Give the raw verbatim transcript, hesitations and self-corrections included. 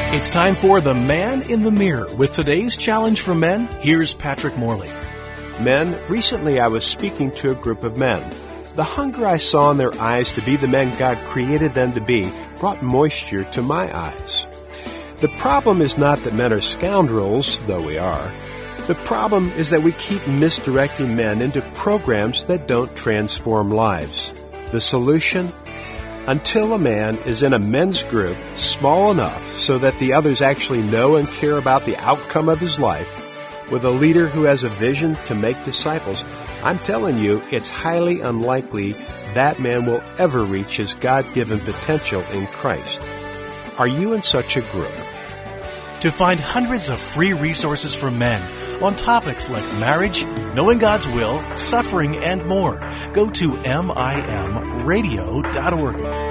It's time for The Man in the Mirror. With today's challenge for men, here's Patrick Morley. Men, recently I was speaking to a group of men. The hunger I saw in their eyes to be the men God created them to be brought moisture to my eyes. The problem is not that men are scoundrels, though we are. The problem is that we keep misdirecting men into programs that don't transform lives. The solution? Until a man is in a men's group small enough so that the others actually know and care about the outcome of his life, with a leader who has a vision to make disciples, I'm telling you, it's highly unlikely that man will ever reach his God-given potential in Christ. Are you in such a group? To find hundreds of free resources for men on topics like marriage, knowing God's will, suffering, and more, go to M I M radio dot org.